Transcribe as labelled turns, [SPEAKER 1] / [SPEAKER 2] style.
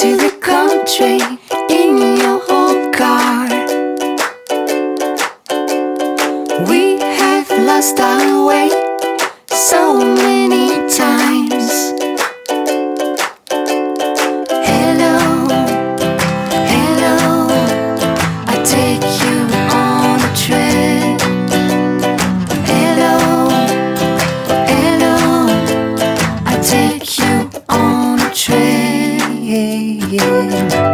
[SPEAKER 1] to the country in your old car. We have lost our way so many times. Hello, hello, I take you on a trip. Hello, hello, I take you on a trip.